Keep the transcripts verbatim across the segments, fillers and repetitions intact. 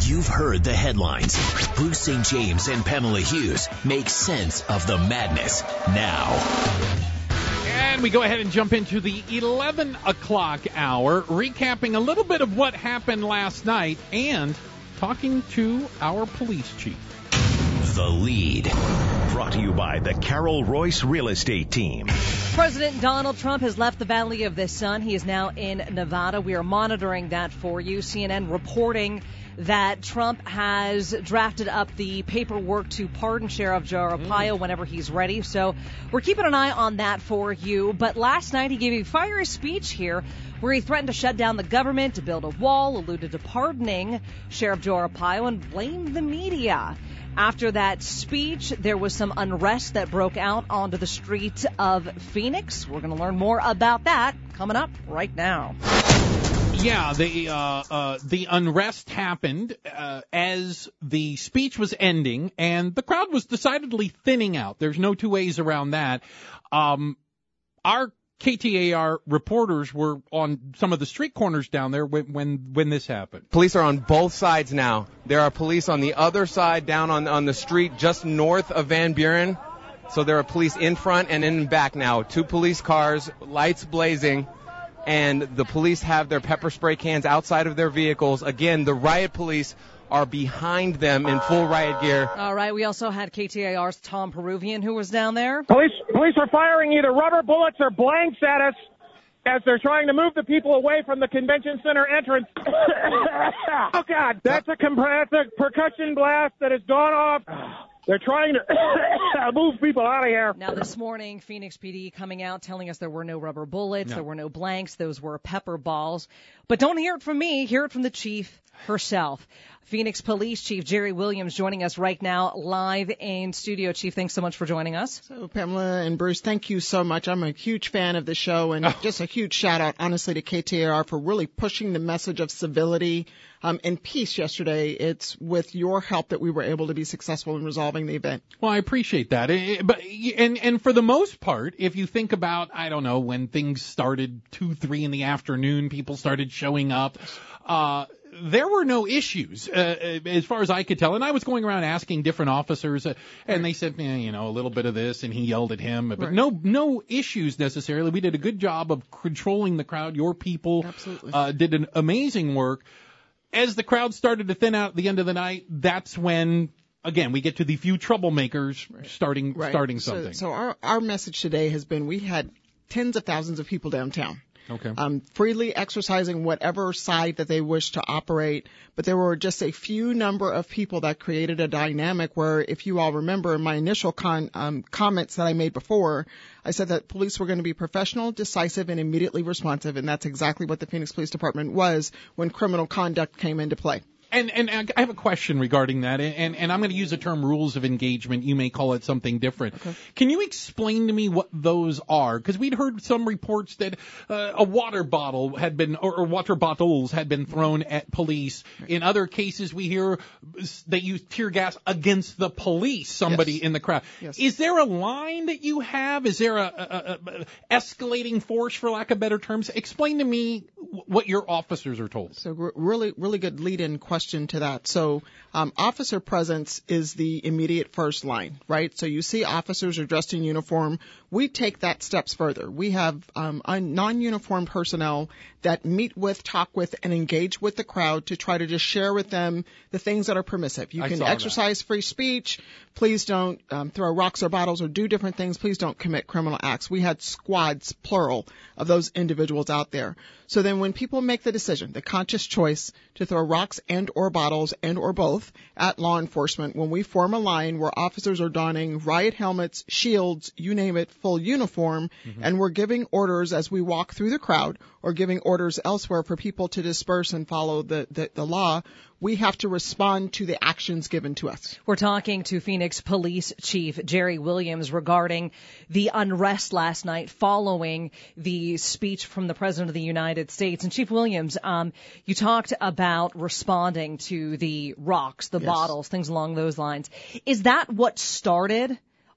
You've heard the headlines. Bruce Saint James and Pamela Hughes make sense of the madness now. And we go ahead and jump into the eleven o'clock hour, recapping a little bit of what happened last night and talking to our police chief. The Lead. Brought to you by the Carol Royce Real Estate Team. President Donald Trump has left the Valley of the Sun. He is now in Nevada. We are monitoring that for you. C N N reporting that Trump has drafted up the paperwork to pardon Sheriff Joe Arpaio mm. whenever he's ready. So we're keeping an eye on that for you. But last night he gave a fiery speech here where he threatened to shut down the government, to build a wall, alluded to pardoning Sheriff Joe Arpaio, and blamed the media. After that speech, there was some unrest that broke out onto the streets of Phoenix. We're going to learn more about that coming up right now. Yeah, the uh, uh, the unrest happened uh, as the speech was ending, and the crowd was decidedly thinning out. There's no two ways around that. Um, our K T A R reporters were on some of the street corners down there when, when when this happened. Police are on both sides now. There are police on the other side down on, on the street just north of Van Buren. So there are police in front and in back now. Two police cars, lights blazing, and the police have their pepper spray cans outside of their vehicles. Again, the riot police are behind them in full riot gear. All right, we also had K T A R's Tom Peruvian who was down there. Police police are firing either rubber bullets or blanks at us as they're trying to move the people away from the convention center entrance. Oh, God, that's a, comp- that's a percussion blast that has gone off. They're trying to move people out of here. Now, this morning, Phoenix P D coming out telling us there were no rubber bullets, no. there were no blanks, those were pepper balls. But don't hear it from me, hear it from the chief herself. Phoenix Police Chief Jerry Williams joining us right now live in studio. Chief, thanks so much for joining us. So, Pamela and Bruce, thank you so much. I'm a huge fan of the show, and oh. just a huge shout-out, honestly, to K T A R for really pushing the message of civility um, and peace yesterday. It's with your help that we were able to be successful in resolving the event. Well, I appreciate that. It, but and and for the most part, if you think about, I don't know, when things started two, three in the afternoon, people started showing up. Uh, There were no issues, uh, as far as I could tell. And I was going around asking different officers, uh, and they said, eh, you know, a little bit of this, and he yelled at him. But right. no no issues necessarily. We did a good job of controlling the crowd. Your people uh, did an amazing work. As the crowd started to thin out at the end of the night, that's when, again, we get to the few troublemakers right. starting right. starting something. So, so our, our message today has been we had tens of thousands of people downtown. Okay. Um, freely exercising whatever side that they wish to operate. But there were just a few number of people that created a dynamic where, if you all remember in my initial con, um, comments that I made before, I said that police were going to be professional, decisive, and immediately responsive. And that's exactly what the Phoenix Police Department was when criminal conduct came into play. And, and I have a question regarding that, and, and I'm going to use the term rules of engagement. You may call it something different. Okay. Can you explain to me what those are? Because we'd heard some reports that uh, a water bottle had been, or, or water bottles had been thrown at police. Right. In other cases, we hear they use tear gas against the police, somebody yes. in the crowd. Yes. Is there a line that you have? Is there a, a, a, a escalating force, for lack of better terms? Explain to me what your officers are told. So really, really good lead-in question to that. So um, officer presence is the immediate first line, right? So you see officers are dressed in uniform. We take that steps further. We have um, non-uniformed personnel that meet with, talk with, and engage with the crowd to try to just share with them the things that are permissive. You I can exercise that. Free speech. Please don't um, throw rocks or bottles or do different things. Please don't commit criminal acts. We had squads, plural, of those individuals out there. So then when people make the decision, the conscious choice to throw rocks and or bottles and or both at law enforcement, when we form a line where officers are donning riot helmets, shields, you name it, full uniform, mm-hmm. and we're giving orders as we walk through the crowd or giving orders elsewhere for people to disperse and follow the, the, the law, we have to respond to the actions given to us. We're talking to Phoenix Police Chief Jerry Williams regarding the unrest last night following the speech from the President of the United States. And Chief Williams, um, you talked about responding to the rocks, the yes. bottles, things along those lines. Is that what started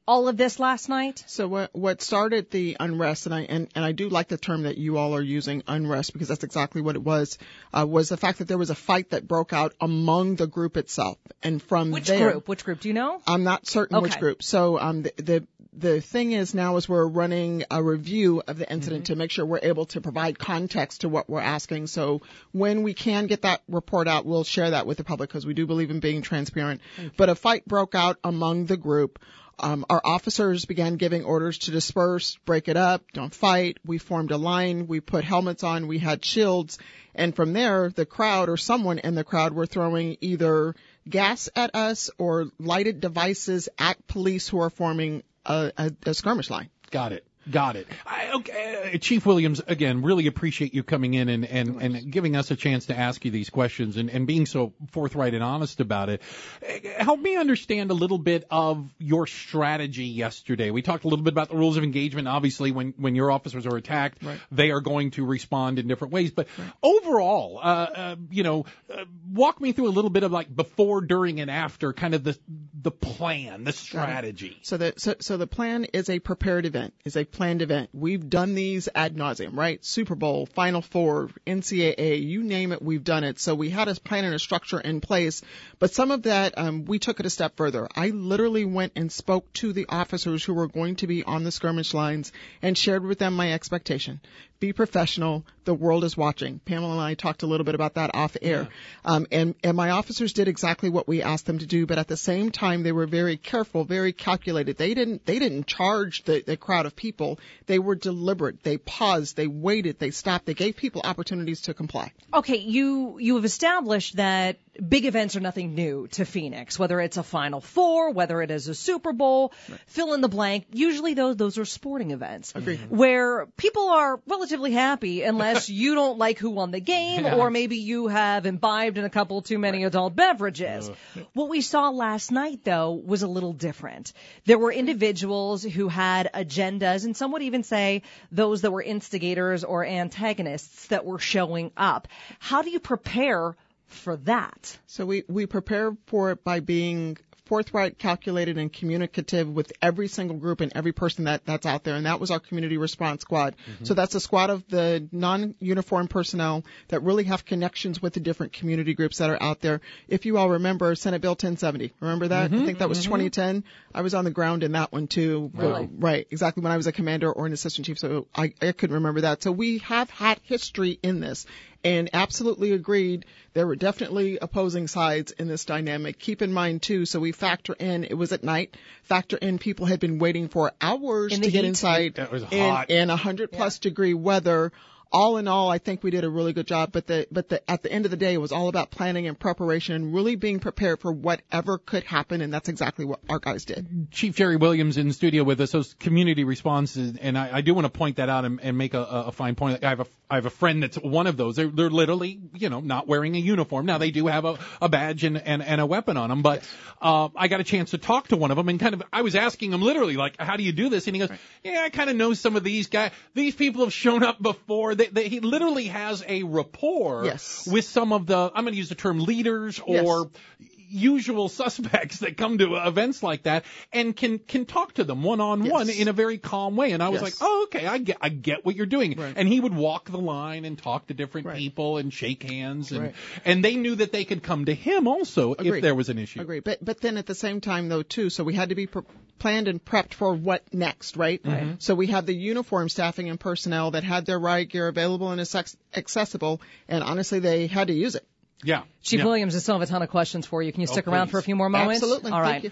all of this last night? So what what started the unrest, and I and, and I do like the term that you all are using, unrest, because that's exactly what it was, uh, was the fact that there was a fight that broke out among the group itself, and from Which there, group? Which group? Do you know? I'm not certain Okay. which group. So um, the, the the thing is now is we're running a review of the incident mm-hmm. to make sure we're able to provide context to what we're asking. So when we can get that report out, we'll share that with the public because we do believe in being transparent. Okay. But a fight broke out among the group. Um, our officers began giving orders to disperse, break it up, don't fight. We formed a line. We put helmets on. We had shields. And from there, the crowd or someone in the crowd were throwing either gas at us or lighted devices at police who are forming a, a, a skirmish line. Got it. Got it. I, okay, uh, Chief Williams, again, really appreciate you coming in and, and, and giving us a chance to ask you these questions and, and being so forthright and honest about it. Help me understand a little bit of your strategy yesterday. We talked a little bit about the rules of engagement. Obviously, when, when your officers are attacked, right. they are going to respond in different ways. But right. overall, uh, uh, you know, uh, walk me through a little bit of like before, during, and after, kind of the the plan, the strategy. So the so, so the plan is a prepared event, is a planned event. We've done these ad nauseum, right? Super Bowl, Final Four, N C double A, you name it, we've done it. So we had a plan and a structure in place. But some of that, um, we took it a step further. I literally went and spoke to the officers who were going to be on the skirmish lines and shared with them my expectation. Be professional. The world is watching. Pamela and I talked a little bit about that off air. Yeah. Um, and, and my officers did exactly what we asked them to do, but at the same time, they were very careful, very calculated. They didn't, they didn't charge the, the crowd of people. They were deliberate. They paused. They waited. They stopped. They gave people opportunities to comply. Okay. You, you have established that big events are nothing new to Phoenix, whether it's a Final Four, whether it is a Super Bowl, right. fill in the blank. Usually those, those are sporting events. Agreed. Where people are relatively happy unless you don't like who won the game yeah. or maybe you have imbibed in a couple too many right. adult beverages. Uh. What we saw last night, though, was a little different. There were individuals who had agendas, and some would even say those that were instigators or antagonists that were showing up. How do you prepare for that? So we, we prepare for it by being forthright, calculated, and communicative with every single group and every person that, that's out there. And that was our community response squad. Mm-hmm. So that's a squad of the non-uniformed personnel that really have connections with the different community groups that are out there. If you all remember Senate Bill ten seventy, remember that? Mm-hmm. I think that was mm-hmm. twenty ten. I was on the ground in that one too. Really? But, right. Exactly. When I was a commander or an assistant chief. So I, I couldn't remember that. So we have had history in this. And absolutely agreed, there were definitely opposing sides in this dynamic. Keep in mind, too, so we factor in, it was at night, factor in people had been waiting for hours in to get heat. inside It was in, hot. in one hundred plus yeah. degree weather. All in all, I think we did a really good job, but the, but the, at the end of the day, it was all about planning and preparation and really being prepared for whatever could happen, and that's exactly what our guys did. Chief Jerry Williams in the studio with us, those community responses, and I, I do want to point that out and, and make a, a fine point. I have a, I have a friend that's one of those. They're, they're literally, you know, not wearing a uniform. Now, they do have a, a badge and, and, and a weapon on them, but, uh, I got a chance to talk to one of them and kind of, I was asking him literally, like, how do you do this? And he goes, right. yeah, I kind of know some of these guys. These people have shown up before. They, they, he literally has a rapport yes. with some of the, I'm going to use the term leaders or yes. usual suspects that come to events like that and can, can talk to them one on one in a very calm way. And I was yes. like, oh, okay, I get, I get what you're doing. Right. And he would walk the line and talk to different right. people and shake hands. And, right. and they knew that they could come to him also Agreed. if there was an issue. Agree. But, but then at the same time though too, so we had to be pre- planned and prepped for what next, right? Mm-hmm. So we have the uniform staffing and personnel that had their riot gear available and accessible, and honestly they had to use it. Yeah. Chief yeah. Williams, I still have a ton of questions for you. Can you stick oh, around please. for a few more moments? Absolutely. All Thank right.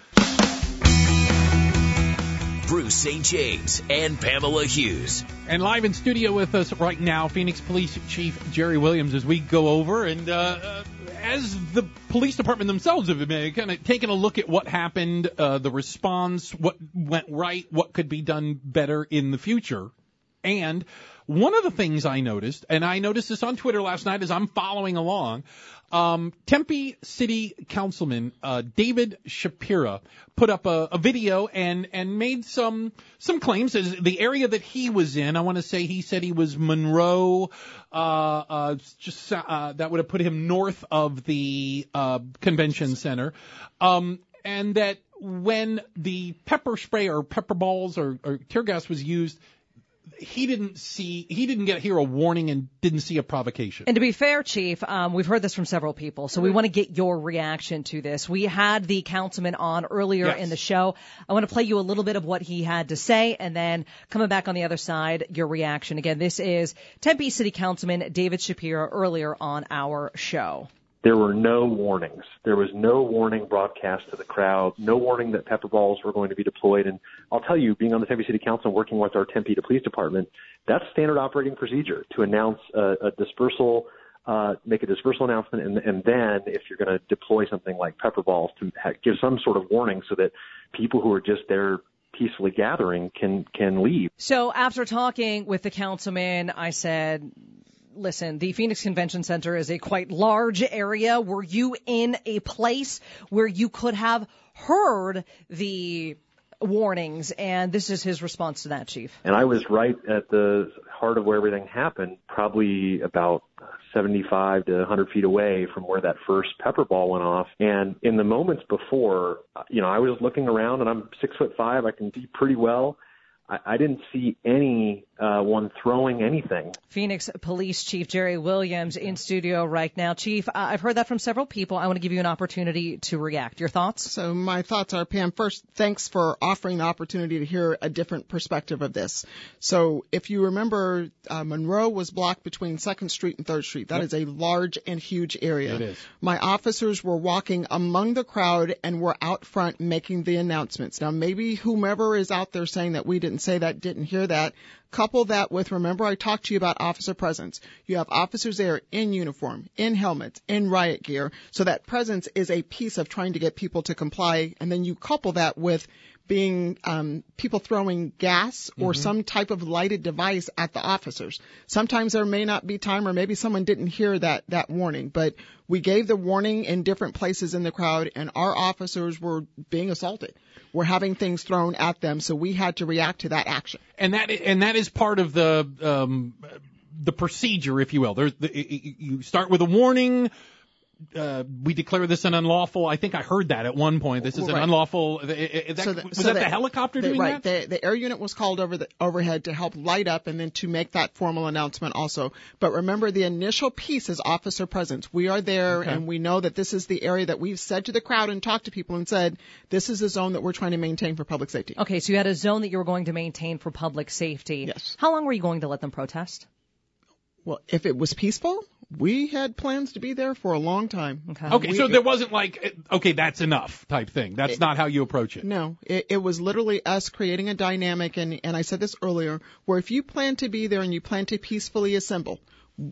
You. Bruce Saint James and Pamela Hughes. And live in studio with us right now, Phoenix Police Chief Jerry Williams, as we go over and uh, uh, as the police department themselves have been kind of taking a look at what happened, uh, the response, what went right, what could be done better in the future. And one of the things I noticed, and I noticed this on Twitter last night as I'm following along, um, Tempe City Councilman uh, David Shapira put up a, a video and, and made some some claims. As the area that he was in, I want to say he said he was Monroe, uh, uh, just uh, that would have put him north of the uh, convention center. Um, and that when the pepper spray or pepper balls or, or tear gas was used, he didn't see, he didn't get hear a warning and didn't see a provocation. And to be fair, Chief, um, we've heard this from several people, so we want to get your reaction to this. We had the councilman on earlier Yes. in the show. I want to play you a little bit of what he had to say, and then coming back on the other side, your reaction. Again, this is Tempe City Councilman David Shapiro earlier on our show. There were no warnings. There was no warning broadcast to the crowd, no warning that pepper balls were going to be deployed. And I'll tell you, being on the Tempe City Council and working with our Tempe Police Department, that's standard operating procedure to announce a, a dispersal, uh, make a dispersal announcement, and, and then if you're going to deploy something like pepper balls, to ha- give some sort of warning so that people who are just there peacefully gathering can can leave. So after talking with the councilman, I said, listen, the Phoenix Convention Center is a quite large area. Were you in a place where you could have heard the warnings? And this is his response to that, Chief. And I was right at the heart of where everything happened, probably about seventy-five to one hundred feet away from where that first pepper ball went off. And in the moments before, you know, I was looking around, and I'm six foot five. I can see pretty well. I, I didn't see any uh, one throwing anything. Phoenix Police Chief Jerry Williams in studio right now. Chief, uh, I've heard that from several people. I want to give you an opportunity to react. Your thoughts? So my thoughts are, Pam, first, thanks for offering the opportunity to hear a different perspective of this. So if you remember, uh, Monroe was blocked between second Street and third Street. That yep. is a large and huge area. It is. My officers were walking among the crowd and were out front making the announcements. Now, maybe whomever is out there saying that we didn't say that, didn't hear that. Couple that with, remember I talked to you about officer presence. You have officers there in uniform, in helmets, in riot gear. So that presence is a piece of trying to get people to comply. And then you couple that with being um, people throwing gas or mm-hmm. some type of lighted device at the officers. Sometimes there may not be time, or maybe someone didn't hear that that warning. But we gave the warning in different places in the crowd, and our officers were being assaulted. We're having things thrown at them, so we had to react to that action. And that and that is part of the um, the procedure, if you will. There's the, you start with a warning. Uh, we declare this an unlawful. I think I heard that at one point. This is right. an unlawful. That, so the, was so that the, the helicopter the, doing right, that? The, the air unit was called over the overhead to help light up and then to make that formal announcement also. But remember, the initial piece is officer presence. We are there, okay. and we know that this is the area that we've said to the crowd and talked to people and said, this is a zone that we're trying to maintain for public safety. Okay, so you had a zone that you were going to maintain for public safety. Yes. How long were you going to let them protest? Well, if it was peaceful, we had plans to be there for a long time. Okay, okay we, so there wasn't like, okay, that's enough type thing. That's it, not how you approach it. No, it, it was literally us creating a dynamic, and, and I said this earlier, where if you plan to be there and you plan to peacefully assemble,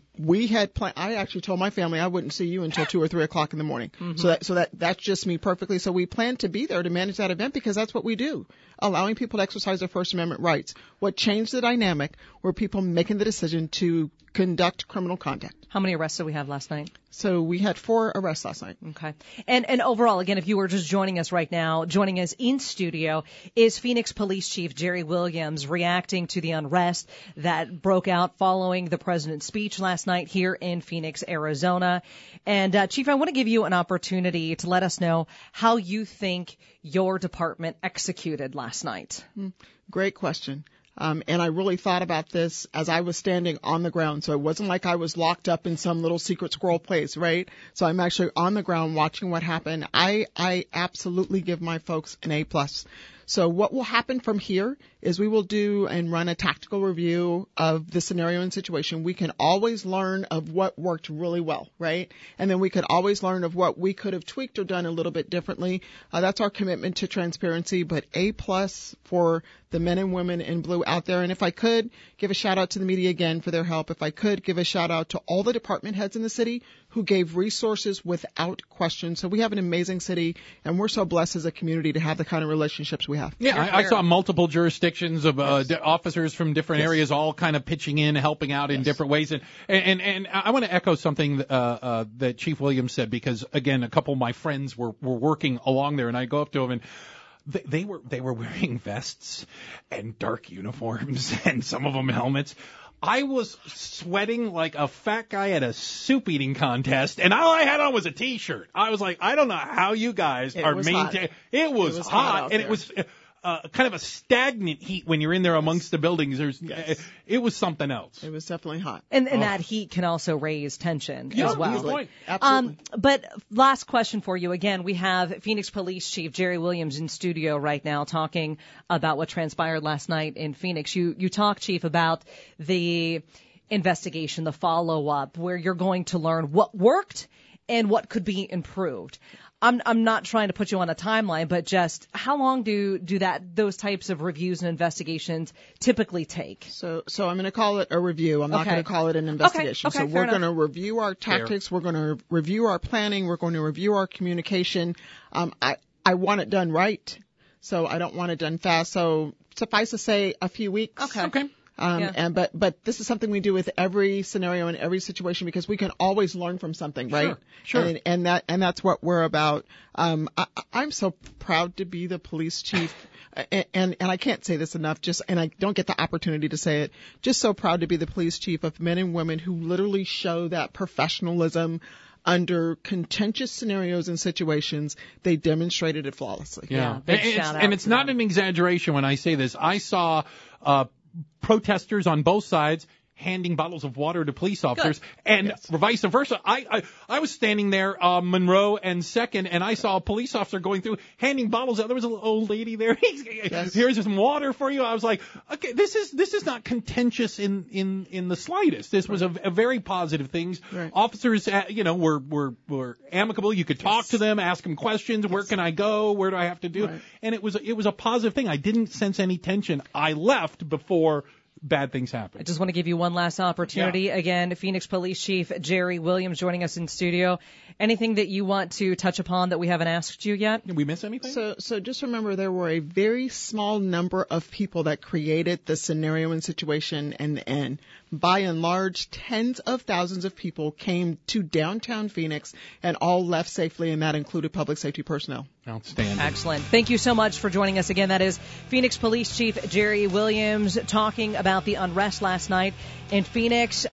we had plan. I actually told my family I wouldn't see you until two or three o'clock in the morning. Mm-hmm. So that so that that's just me perfectly. So we planned to be there to manage that event because that's what we do, allowing people to exercise their First Amendment rights. What changed the dynamic were people making the decision to conduct criminal conduct. How many arrests did we have last night? So we had four arrests last night. Okay. And and overall, again, if you were just joining us right now, joining us in studio is Phoenix Police Chief Jerry Williams reacting to the unrest that broke out following the president's speech last night here in Phoenix, Arizona. And uh, Chief, I want to give you an opportunity to let us know how you think your department executed last night. Great question. Um, and I really thought about this as I was standing on the ground. So it wasn't like I was locked up in some little secret squirrel place, right? So I'm actually on the ground watching what happened. I, I absolutely give my folks an A plus. So what will happen from here is we will do and run a tactical review of the scenario and situation. We can always learn of what worked really well, right? And then we could always learn of what we could have tweaked or done a little bit differently. Uh, that's our commitment to transparency, but A plus for the men and women in blue out there. And if I could give a shout out to the media again for their help, if I could give a shout out to all the department heads in the city who gave resources without question. So we have an amazing city, and we're so blessed as a community to have the kind of relationships we have. Yeah, I, I saw multiple jurisdictions of uh, yes. officers from different yes. areas all kind of pitching in, helping out in yes. different ways. And and and I want to echo something uh, uh, that Chief Williams said, because again, a couple of my friends were were working along there, and I go up to them and they, they were they were wearing vests and dark uniforms and some of them helmets. I was sweating like a fat guy at a soup eating contest, and all I had on was a T-shirt. I was like, I don't know how you guys It are was maintaining. It was, It was hot, hot out and there. it was uh, kind of a stagnant heat when you're in there amongst the buildings. There's, Yes. uh, it was something else. It was definitely hot. And, and that heat can also raise tension Yeah, as well. good point. Absolutely. Um, but last question for you. Again, we have Phoenix Police Chief Jerry Williams in studio right now talking about what transpired last night in Phoenix. You, you talked, Chief, about the investigation, the follow-up, where you're going to learn what worked and what could be improved. I'm I'm not trying to put you on a timeline, but just how long do do that those types of reviews and investigations typically take? So, so I'm going to call it a review. I'm not Okay. going to call it an investigation. okay, so fair we're going to review our Fair. tactics. We're going to review our planning. We're going to review our communication. Um, I I want it done right, so I don't want it done fast. So suffice to say, a few weeks. Okay. Okay. Um, Yeah. and but but this is something we do with every scenario and every situation because we can always learn from something, right? Sure, sure. And, and that and that's what we're about. Um, I, I'm so proud to be the police chief, and, and and I can't say this enough. Just and I don't get the opportunity to say it. Just so proud to be the police chief of men and women who literally show that professionalism. Under contentious scenarios and situations, they demonstrated it flawlessly. Yeah, big and, it's, shout out and it's to not them. an exaggeration when I say this. I saw uh, protesters on both sides handing bottles of water to police officers, and vice versa. I, I I was standing there, uh, Monroe and Second, and I saw a police officer going through handing bottles out. There was an old lady there. Here's some water for you. I was like, okay, this is this is not contentious in in in the slightest. This was a, a very positive things. Right. Officers, uh, you know, were were were amicable. You could talk to them, ask them questions. Where can I go? Where do I have to do? Right. And it was it was a positive thing. I didn't sense any tension. I left before bad things happen. I just want to give you one last opportunity. Yeah. Again, Phoenix Police Chief Jerry Williams joining us in studio. Anything that you want to touch upon that we haven't asked you yet? Did we miss anything? So, so just remember there were a very small number of people that created the scenario and situation, and, and by and large, tens of thousands of people came to downtown Phoenix and all left safely, and that included public safety personnel. Outstanding. Excellent. Thank you so much for joining us again. That is Phoenix Police Chief Jerry Williams talking about the unrest last night in Phoenix.